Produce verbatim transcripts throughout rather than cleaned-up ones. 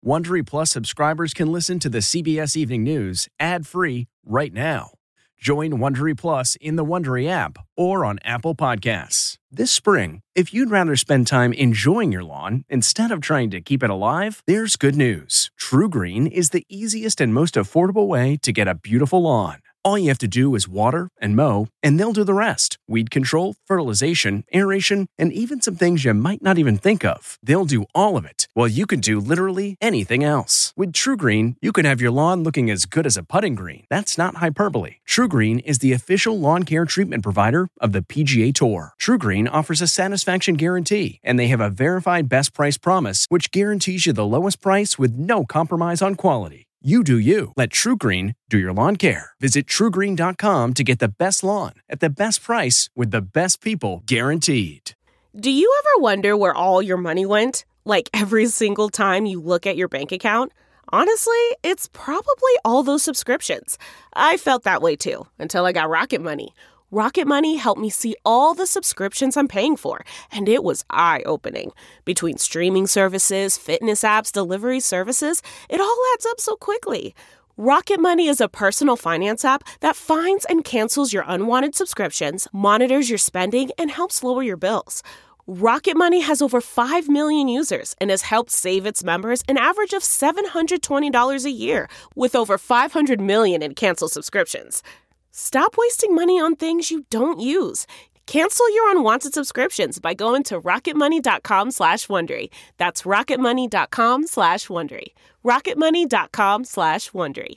Wondery Plus subscribers can listen to the C B S Evening News ad-free right now. Join Wondery Plus in the Wondery app or on Apple Podcasts. This spring, if you'd rather spend time enjoying your lawn instead of trying to keep it alive, there's good news. TruGreen is the easiest and most affordable way to get a beautiful lawn. All you have to do is water and mow, and they'll do the rest. Weed control, fertilization, aeration, and even some things you might not even think of. They'll do all of it, while you can do literally anything else. With TruGreen, you can have your lawn looking as good as a putting green. That's not hyperbole. TruGreen is the official lawn care treatment provider of the P G A Tour. TruGreen offers a satisfaction guarantee, and they have a verified best price promise, which guarantees you the lowest price with no compromise on quality. You do you. Let TruGreen do your lawn care. Visit True Green dot com to get the best lawn at the best price with the best people guaranteed. Do you ever wonder where all your money went? Like every single time you look at your bank account? Honestly, it's probably all those subscriptions. I felt that way too, until I got Rocket Money. Rocket Money helped me see all the subscriptions I'm paying for, and it was eye-opening. Between streaming services, fitness apps, delivery services, it all adds up so quickly. Rocket Money is a personal finance app that finds and cancels your unwanted subscriptions, monitors your spending, and helps lower your bills. Rocket Money has over five million users and has helped save its members an average of seven hundred twenty dollars a year, with over five hundred million in canceled subscriptions. Stop wasting money on things you don't use. Cancel your unwanted subscriptions by going to rocketmoney.com slash Wondery. That's rocketmoney.com slash Wondery. rocketmoney.com slash Wondery.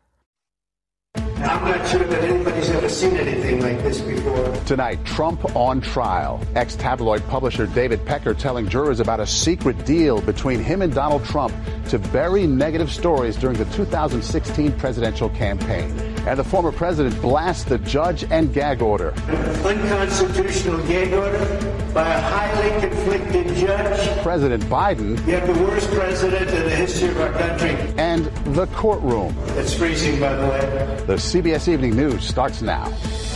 I'm not sure that anybody's ever seen anything like this before. Tonight, Trump on trial. Ex-tabloid publisher David Pecker telling jurors about a secret deal between him and Donald Trump to bury negative stories during the two thousand sixteen presidential campaign. And the former president blasts the judge and gag order. Unconstitutional gag order by a highly conflicted judge. President Biden. You have the worst president in the history of our country. And the courtroom. It's freezing, by the way. The C B S Evening News starts now.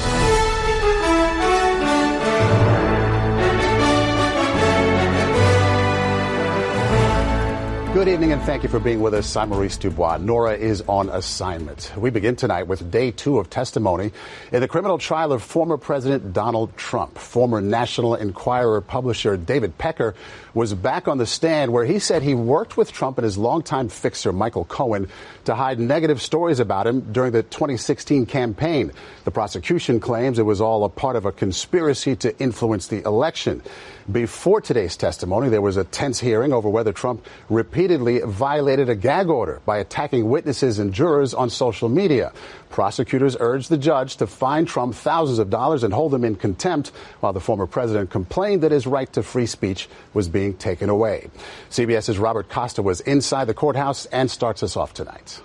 Good evening and thank you for being with us. I'm Maurice Dubois. Nora is on assignment. We begin tonight with day two of testimony in the criminal trial of former President Donald Trump. Former National Enquirer publisher David Pecker was back on the stand where he said he worked with Trump and his longtime fixer Michael Cohen to hide negative stories about him during the twenty sixteen campaign. The prosecution claims it was all a part of a conspiracy to influence the election. Before today's testimony, there was a tense hearing over whether Trump repeatedly violated a gag order by attacking witnesses and jurors on social media. Prosecutors urged the judge to fine Trump thousands of dollars and hold him in contempt, while the former president complained that his right to free speech was being taken away. CBS's Robert Costa was inside the courthouse and starts us off tonight.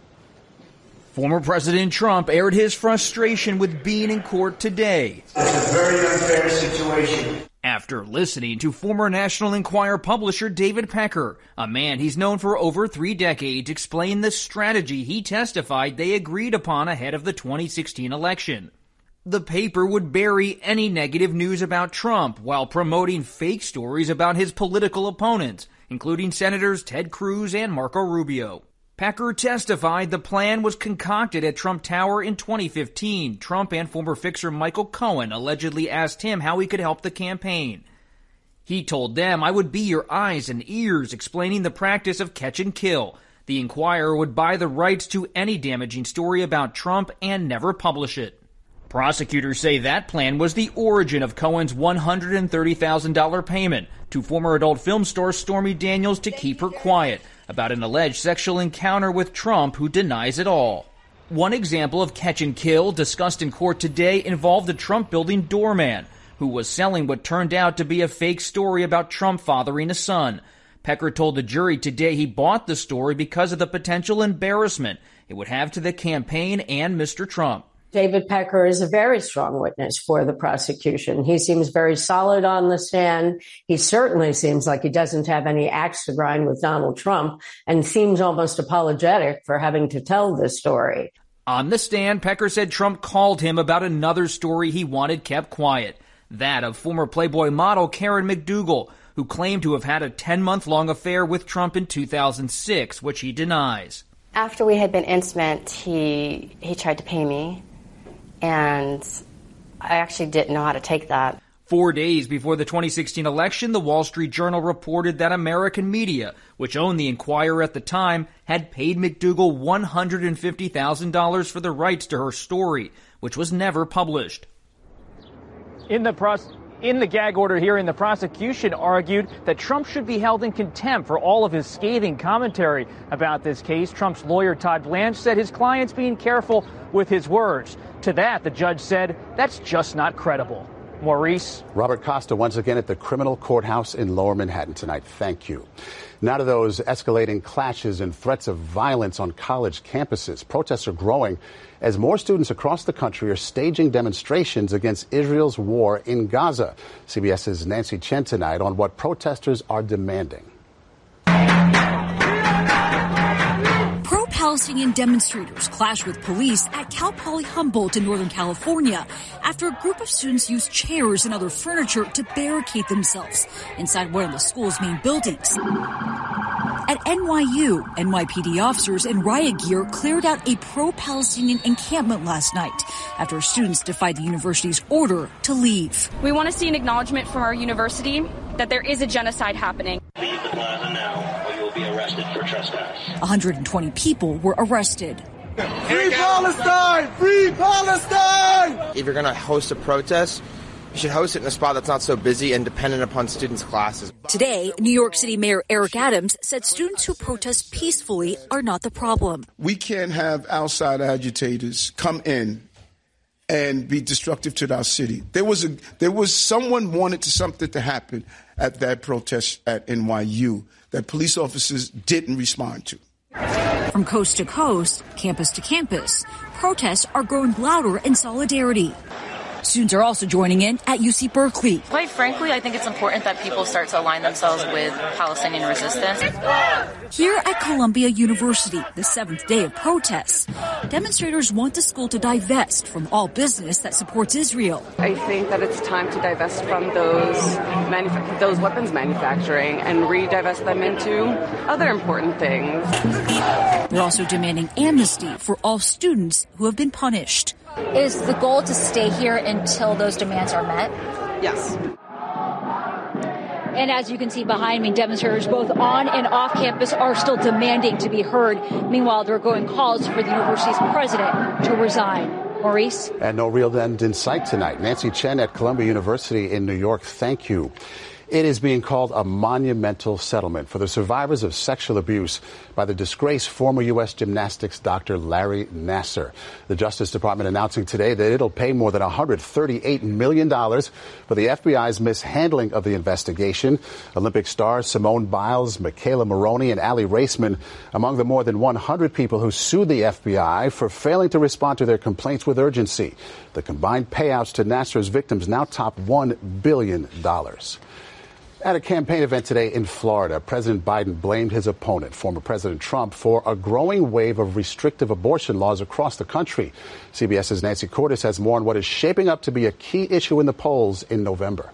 Former President Trump aired his frustration with being in court today. It's a very unfair situation. After listening to former National Enquirer publisher David Pecker, a man he's known for over three decades, explain the strategy he testified they agreed upon ahead of the twenty sixteen election. The paper would bury any negative news about Trump while promoting fake stories about his political opponents, including Senators Ted Cruz and Marco Rubio. Pecker testified the plan was concocted at Trump Tower in twenty fifteen. Trump and former fixer Michael Cohen allegedly asked him how he could help the campaign. He told them, "I would be your eyes and ears," explaining the practice of catch and kill. The Enquirer would buy the rights to any damaging story about Trump and never publish it. Prosecutors say that plan was the origin of Cohen's one hundred thirty thousand dollars payment to former adult film star Stormy Daniels to keep her quiet about an alleged sexual encounter with Trump, who denies it all. One example of catch and kill discussed in court today involved the Trump building doorman, who was selling what turned out to be a fake story about Trump fathering a son. Pecker told the jury today he bought the story because of the potential embarrassment it would have to the campaign and Mister Trump. David Pecker is a very strong witness for the prosecution. He seems very solid on the stand. He certainly seems like he doesn't have any axe to grind with Donald Trump and seems almost apologetic for having to tell this story. On the stand, Pecker said Trump called him about another story he wanted kept quiet, that of former Playboy model Karen McDougal, who claimed to have had a ten-month-long affair with Trump in two thousand six, which he denies. After we had been intimate, he he tried to pay me, and I actually didn't know how to take that. Four days before the twenty sixteen election, the Wall Street Journal reported that American media, which owned the Inquirer at the time, had paid McDougal one hundred fifty thousand dollars for the rights to her story, which was never published. In the pros- in the gag order hearing, the prosecution argued that Trump should be held in contempt for all of his scathing commentary about this case. Trump's lawyer, Todd Blanche, said his client's being careful with his words. To that, the judge said, that's just not credible. Maurice. Robert Costa once again at the criminal courthouse in Lower Manhattan tonight. Thank you. Now to those escalating clashes and threats of violence on college campuses. Protests are growing as more students across the country are staging demonstrations against Israel's war in Gaza. CBS's Nancy Chen tonight on what protesters are demanding. Pro-Palestinian demonstrators clashed with police at Cal Poly Humboldt in Northern California after a group of students used chairs and other furniture to barricade themselves inside one of the school's main buildings. At N Y U, N Y P D officers in riot gear cleared out a pro-Palestinian encampment last night after students defied the university's order to leave. We want to see an acknowledgement from our university that there is a genocide happening. Leave the plaza now or you will be arrested for trespass. one hundred twenty people were arrested. Free Palestine! Free Palestine! If you're going to host a protest, you should host it in a spot that's not so busy and dependent upon students' classes. Today, New York City Mayor Eric Adams said students who protest peacefully are not the problem. We can't have outside agitators come in and be destructive to our city. There was a there was someone wanted to something to happen at that protest at N Y U that police officers didn't respond to. From coast to coast, campus to campus, protests are growing louder in solidarity. Students are also joining in at U C Berkeley. Quite frankly, I think it's important that people start to align themselves with Palestinian resistance. Here at Columbia University, the seventh day of protests, demonstrators want the school to divest from all business that supports Israel. I think that it's time to divest from those manuf- those weapons manufacturing and re-divest them into other important things. They're also demanding amnesty for all students who have been punished. Is the goal to stay here until those demands are met? Yes. And as you can see behind me, demonstrators both on and off campus are still demanding to be heard. Meanwhile, there are growing calls for the university's president to resign. Maurice? And no real end in sight tonight. Nancy Chen at Columbia University in New York, thank you. It is being called a monumental settlement for the survivors of sexual abuse by the disgraced former U S gymnastics doctor Larry Nassar. The Justice Department announcing today that it'll pay more than one hundred thirty-eight million dollars for the F B I's mishandling of the investigation. Olympic stars Simone Biles, Michaela Maroney, and Aly Raisman among the more than one hundred people who sued the F B I for failing to respond to their complaints with urgency. The combined payouts to Nassar's victims now top one billion dollars. At a campaign event today in Florida, President Biden blamed his opponent, former President Trump, for a growing wave of restrictive abortion laws across the country. CBS's Nancy Cordes has more on what is shaping up to be a key issue in the polls in November.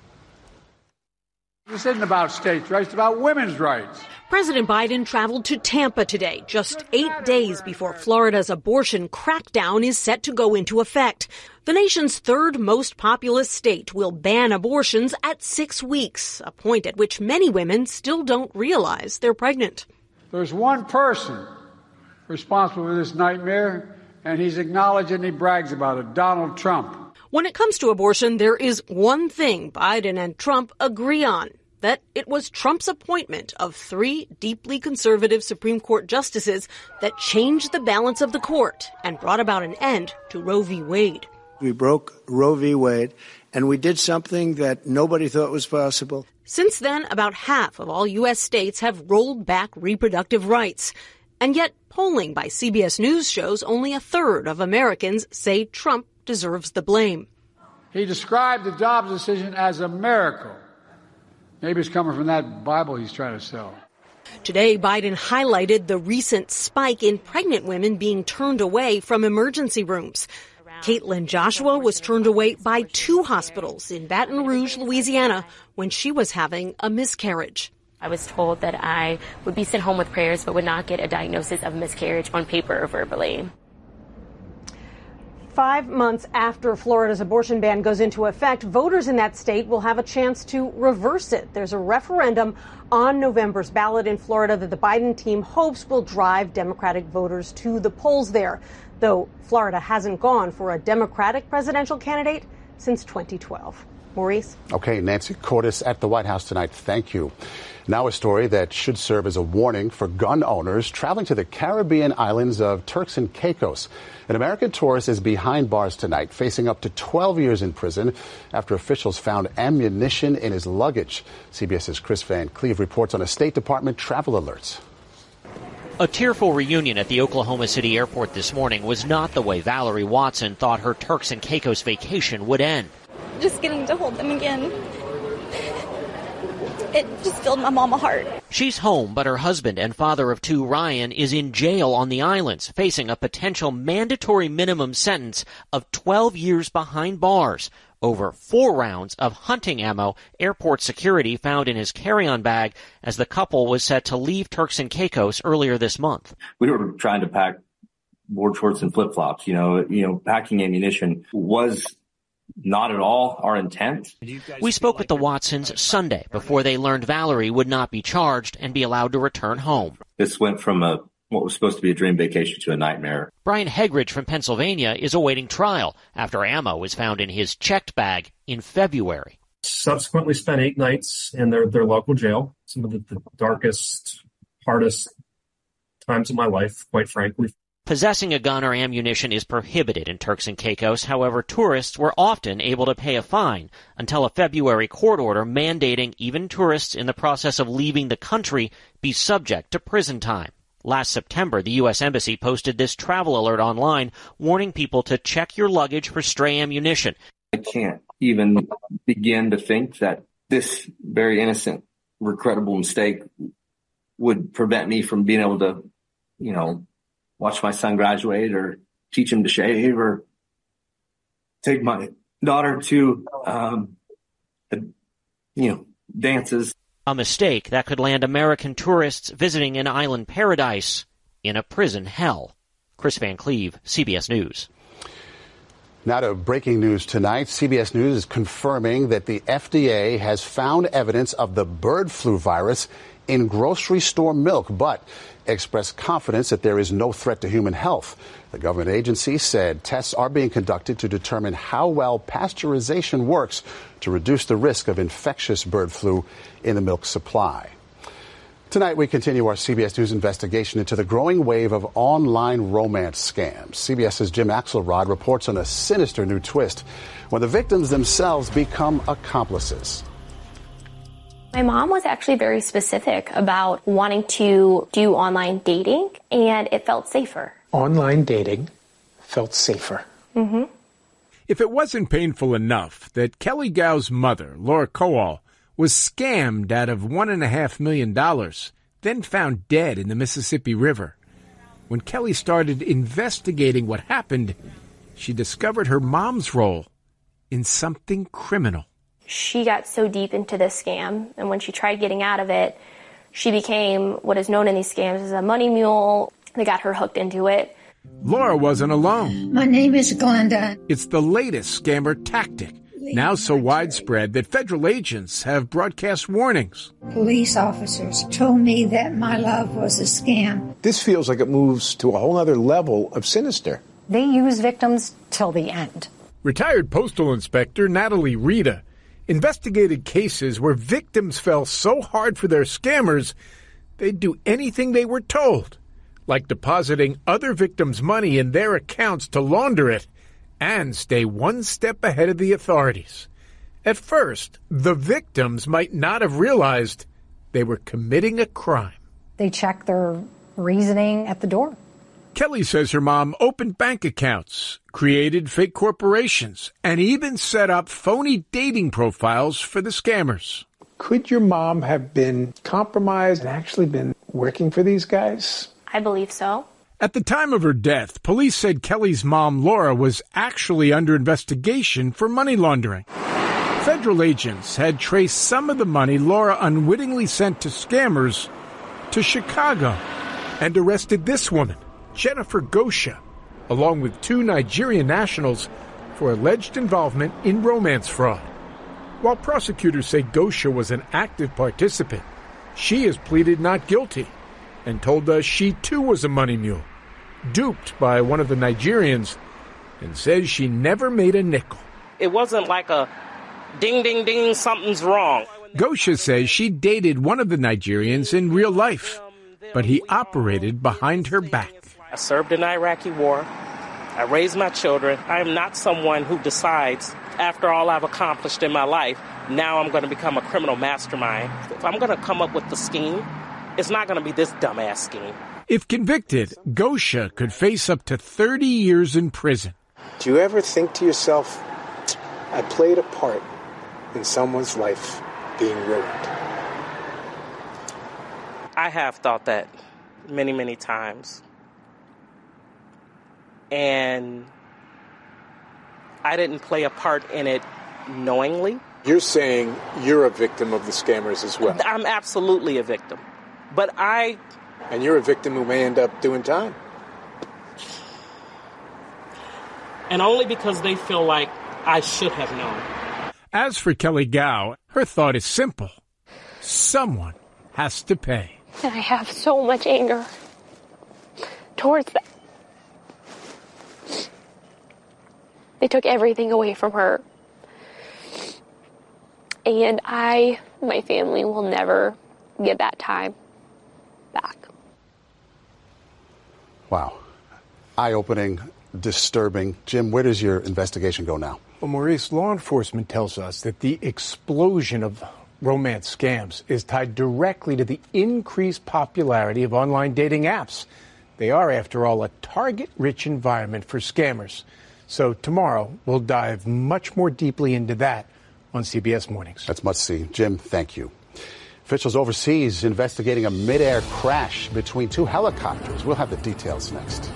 This isn't about states' rights, it's about women's rights. President Biden traveled to Tampa today, just eight days before Florida's abortion crackdown is set to go into effect. The nation's third most populous state will ban abortions at six weeks, a point at which many women still don't realize they're pregnant. There's one person responsible for this nightmare, and he's acknowledged and he brags about it, Donald Trump. When it comes to abortion, there is one thing Biden and Trump agree on, that it was Trump's appointment of three deeply conservative Supreme Court justices that changed the balance of the court and brought about an end to Roe v. Wade. We broke Roe v. Wade, and we did something that nobody thought was possible. Since then, about half of all U S states have rolled back reproductive rights. And yet, polling by C B S News shows only a third of Americans say Trump deserves the blame. He described the Dobbs decision as a miracle. Maybe it's coming from that Bible he's trying to sell. Today, Biden highlighted the recent spike in pregnant women being turned away from emergency rooms. Caitlin Joshua was turned away by two hospitals in Baton Rouge, Louisiana, when she was having a miscarriage. I was told that I would be sent home with prayers but would not get a diagnosis of miscarriage on paper or verbally. Five months after Florida's abortion ban goes into effect, voters in that state will have a chance to reverse it. There's a referendum on November's ballot in Florida that the Biden team hopes will drive Democratic voters to the polls there, though Florida hasn't gone for a Democratic presidential candidate since twenty twelve. Maurice? Okay, Nancy Cordes at the White House tonight. Thank you. Now a story that should serve as a warning for gun owners traveling to the Caribbean islands of Turks and Caicos. An American tourist is behind bars tonight, facing up to twelve years in prison after officials found ammunition in his luggage. CBS's Chris Van Cleve reports on a State Department travel alerts. A tearful reunion at the Oklahoma City airport this morning was not the way Valerie Watson thought her Turks and Caicos vacation would end. Just getting to hold them again, it just filled my mama heart. She's home, but her husband and father of two, Ryan, is in jail on the islands, facing a potential mandatory minimum sentence of twelve years behind bars over four rounds of hunting ammo airport security found in his carry-on bag as the couple was set to leave Turks and Caicos earlier this month. We were trying to pack board shorts and flip-flops. You know, you know, packing ammunition was not at all our intent. We spoke with the Watsons Sunday before they learned Valerie would not be charged and be allowed to return home. This went from a what was supposed to be a dream vacation to a nightmare. Brian Hegridge from Pennsylvania is awaiting trial after ammo was found in his checked bag in February. Subsequently spent eight nights in their, their local jail, some of the, the darkest, hardest times of my life, quite frankly. Possessing a gun or ammunition is prohibited in Turks and Caicos. However, tourists were often able to pay a fine until a February court order mandating even tourists in the process of leaving the country be subject to prison time. Last September, the U S Embassy posted this travel alert online, warning people to check your luggage for stray ammunition. I can't even begin to think that this very innocent, regrettable mistake would prevent me from being able to, you know, watch my son graduate or teach him to shave or take my daughter to, um, the, you know, dances. A mistake that could land American tourists visiting an island paradise in a prison hell. Chris Van Cleve, C B S News. Now to breaking news tonight. C B S News is confirming that the F D A has found evidence of the bird flu virus in grocery store milk, but expressed confidence that there is no threat to human health. The government agency said tests are being conducted to determine how well pasteurization works to reduce the risk of infectious bird flu in the milk supply. Tonight, we continue our C B S News investigation into the growing wave of online romance scams. CBS's Jim Axelrod reports on a sinister new twist when the victims themselves become accomplices. My mom was actually very specific about wanting to do online dating, and it felt safer. Online dating felt safer. Mm-hmm. If it wasn't painful enough that Kelly Gow's mother, Laura Kowal, was scammed out of one and a half million dollars, then found dead in the Mississippi River. When Kelly started investigating what happened, she discovered her mom's role in something criminal. She got so deep into this scam, and when she tried getting out of it, she became what is known in these scams as a money mule. They got her hooked into it. Laura wasn't alone. My name is Glenda. It's the latest scammer tactic, now so widespread that federal agents have broadcast warnings. Police officers told me that my love was a scam. This feels like it moves to a whole other level of sinister. They use victims till the end. Retired Postal Inspector Natalie Rita investigated cases where victims fell so hard for their scammers they'd do anything they were told, like depositing other victims' money in their accounts to launder it and stay one step ahead of the authorities. At first, the victims might not have realized they were committing a crime. They check their reasoning at the door. Kelly says her mom opened bank accounts, created fake corporations, and even set up phony dating profiles for the scammers. Could your mom have been compromised and actually been working for these guys? I believe so. At the time of her death, police said Kelly's mom, Laura, was actually under investigation for money laundering. Federal agents had traced some of the money Laura unwittingly sent to scammers to Chicago and arrested this woman, Jennifer Gosha, along with two Nigerian nationals for alleged involvement in romance fraud. While prosecutors say Gosha was an active participant, she has pleaded not guilty and told us she too was a money mule, duped by one of the Nigerians, and says she never made a nickel. It wasn't like a ding, ding, ding, something's wrong. Gosha says she dated one of the Nigerians in real life, but he operated behind her back. I served in the Iraqi war. I raised my children. I am not someone who decides, after all I've accomplished in my life, now I'm going to become a criminal mastermind. If I'm going to come up with the scheme, it's not going to be this dumbass scheme. If convicted, Gosha could face up to thirty years in prison. Do you ever think to yourself, I played a part in someone's life being ruined? I have thought that many, many times. And I didn't play a part in it knowingly. You're saying you're a victim of the scammers as well? I'm absolutely a victim. But I... And you're a victim who may end up doing time. And only because they feel like I should have known. As for Kelly Gow, her thought is simple. Someone has to pay. And I have so much anger towards them. They took everything away from her. And I, my family, will never get that time back. Wow. Eye-opening, disturbing. Jim, where does your investigation go now? Well, Maurice, law enforcement tells us that the explosion of romance scams is tied directly to the increased popularity of online dating apps. They are, after all, a target-rich environment for scammers. So tomorrow, we'll dive much more deeply into that on C B S Mornings. That's must see. Jim, thank you. Officials overseas investigating a mid-air crash between two helicopters. We'll have the details next.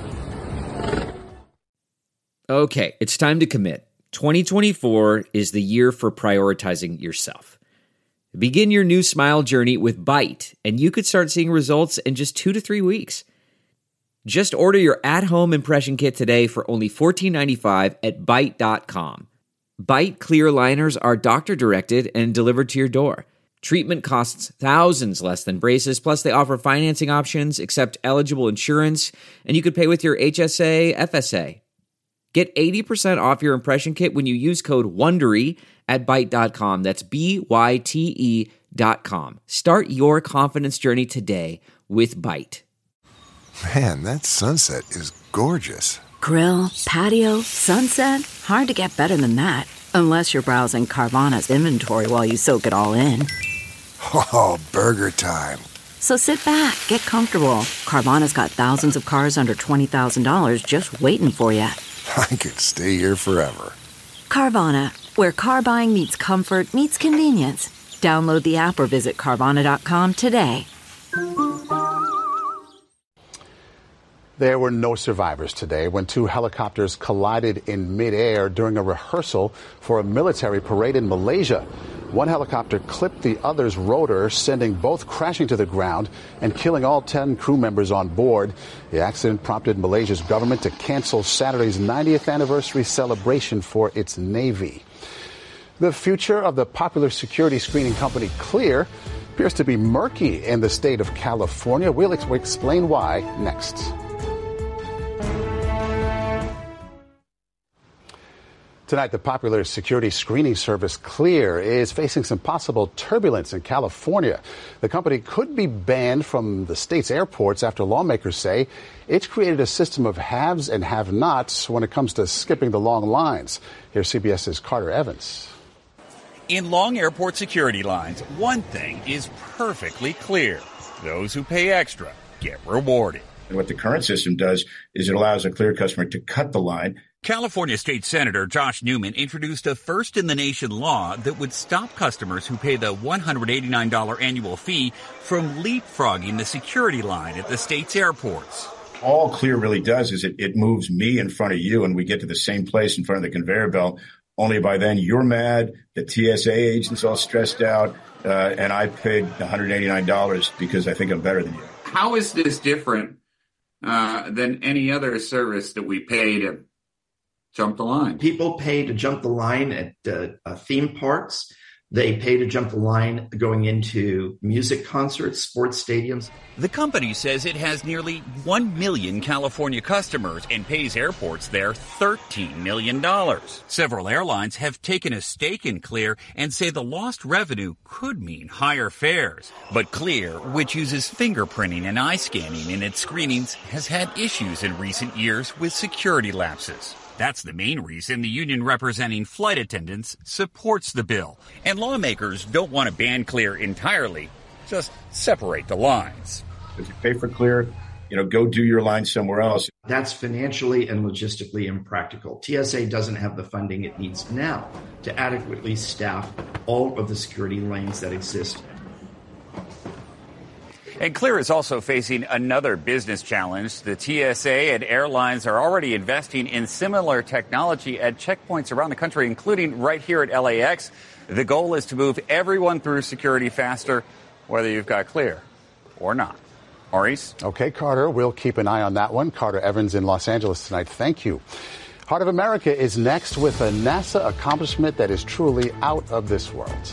Okay, it's time to commit. twenty twenty-four is the year for prioritizing yourself. Begin your new smile journey with Byte, and you could start seeing results in just two to three weeks. Just order your at-home impression kit today for only fourteen ninety-five at Byte dot com. Byte clear liners are doctor-directed and delivered to your door. Treatment costs thousands less than braces, plus they offer financing options, accept eligible insurance, and you could pay with your H S A, F S A. Get eighty percent off your impression kit when you use code WONDERY at Byte dot com. That's B Y T E dot com. Start your confidence journey today with Byte. Man, that sunset is gorgeous. Grill, patio, sunset. Hard to get better than that. Unless you're browsing Carvana's inventory while you soak it all in. Oh, burger time. So sit back, get comfortable. Carvana's got thousands of cars under twenty thousand dollars just waiting for you. I could stay here forever. Carvana, where car buying meets comfort, meets convenience. Download the app or visit Carvana dot com today. There were no survivors today when two helicopters collided in midair during a rehearsal for a military parade in Malaysia. One helicopter clipped the other's rotor, sending both crashing to the ground and killing all ten crew members on board. The accident prompted Malaysia's government to cancel Saturday's ninetieth anniversary celebration for its Navy. The future of the popular security screening company Clear appears to be murky in the state of California. We'll ex- explain why next. Tonight, the popular security screening service Clear is facing some possible turbulence in California. The company could be banned from the state's airports after lawmakers say it's created a system of haves and have-nots when it comes to skipping the long lines. Here's CBS's Carter Evans. In long airport security lines, one thing is perfectly clear. Those who pay extra get rewarded. What the current system does is it allows a Clear customer to cut the line. California State Senator Josh Newman introduced a first-in-the-nation law that would stop customers who pay the one hundred eighty-nine dollars annual fee from leapfrogging the security line at the state's airports. All Clear really does is it, it moves me in front of you, and we get to the same place in front of the conveyor belt only by then you're mad, the T S A agent's all stressed out, uh, and I paid one hundred eighty-nine dollars because I think I'm better than you. How is this different uh, than any other service that we pay to jump the line? People pay to jump the line at uh, uh, theme parks. They pay to jump the line going into music concerts, sports stadiums. The company says it has nearly one million California customers and pays airports there thirteen million dollars. Several airlines have taken a stake in Clear and say the lost revenue could mean higher fares. But Clear, which uses fingerprinting and eye scanning in its screenings, has had issues in recent years with security lapses. That's the main reason the union representing flight attendants supports the bill. And lawmakers don't want to ban Clear entirely, just separate the lines. If you pay for Clear, you know, go do your line somewhere else. That's financially and logistically impractical. T S A doesn't have the funding it needs now to adequately staff all of the security lanes that exist. And Clear is also facing another business challenge. The T S A and airlines are already investing in similar technology at checkpoints around the country, including right here at L A X. The goal is to move everyone through security faster, whether you've got Clear or not. Maurice? Okay, Carter, we'll keep an eye on that one. Carter Evans in Los Angeles tonight. Thank you. Heart of America is next with a NASA accomplishment that is truly out of this world.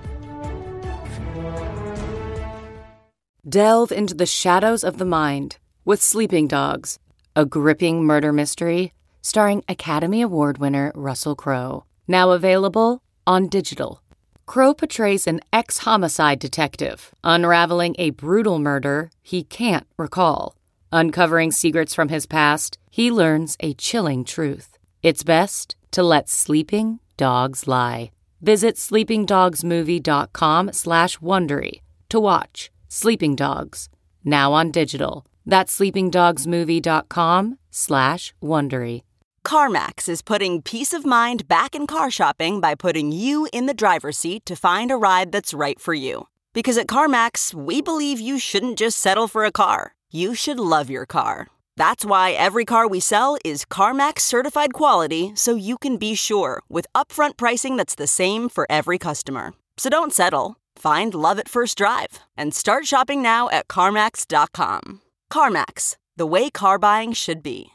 Delve into the shadows of the mind with Sleeping Dogs, a gripping murder mystery starring Academy Award winner Russell Crowe. Now available on digital. Crowe portrays an ex-homicide detective unraveling a brutal murder he can't recall. Uncovering secrets from his past, he learns a chilling truth. It's best to let sleeping dogs lie. Visit sleepingdogsmovie.com slash Wondery to watch Sleeping Dogs, now on digital. That's sleepingdogsmovie.com slash Wondery. CarMax is putting peace of mind back in car shopping by putting you in the driver's seat to find a ride that's right for you. Because at CarMax, we believe you shouldn't just settle for a car. You should love your car. That's why every car we sell is CarMax certified quality, so you can be sure with upfront pricing that's the same for every customer. So don't settle. Find love at first drive and start shopping now at CarMax dot com. CarMax, the way car buying should be.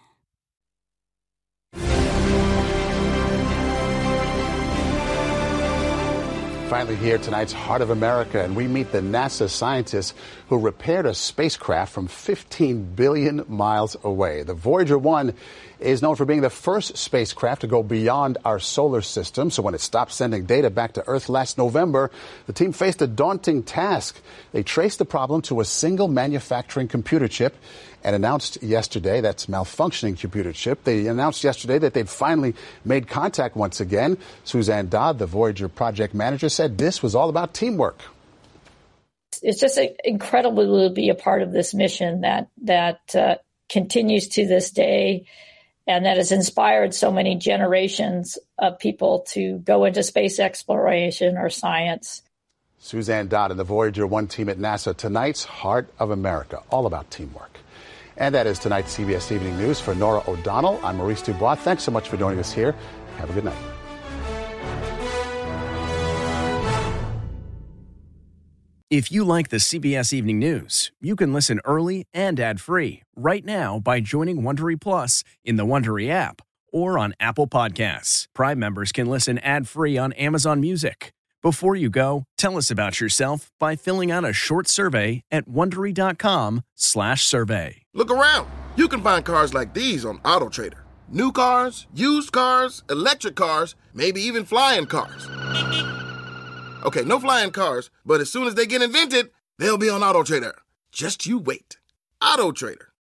Finally here, tonight's Heart of America, and we meet the NASA scientists who repaired a spacecraft from fifteen billion miles away. The Voyager one is known for being the first spacecraft to go beyond our solar system. So when it stopped sending data back to Earth last November, the team faced a daunting task. They traced the problem to a single manufacturing computer chip and announced yesterday, that's malfunctioning computer chip. They announced yesterday that they'd finally made contact once again. Suzanne Dodd, the Voyager project manager, said this was all about teamwork. It's just incredible to be a part of this mission that that uh, continues to this day, and that has inspired so many generations of people to go into space exploration or science. Suzanne Dodd and the Voyager one team at NASA. Tonight's Heart of America, all about teamwork. And that is tonight's C B S Evening News. For Nora O'Donnell, I'm Maurice Dubois. Thanks so much for joining us here. Have a good night. If you like the C B S Evening News, you can listen early and ad-free right now by joining Wondery Plus in the Wondery app or on Apple Podcasts. Prime members can listen ad-free on Amazon Music. Before you go, tell us about yourself by filling out a short survey at Wondery.com slash survey. Look around. You can find cars like these on AutoTrader. New cars, used cars, electric cars, maybe even flying cars. Okay, no flying cars, but as soon as they get invented, they'll be on AutoTrader. Just you wait. AutoTrader.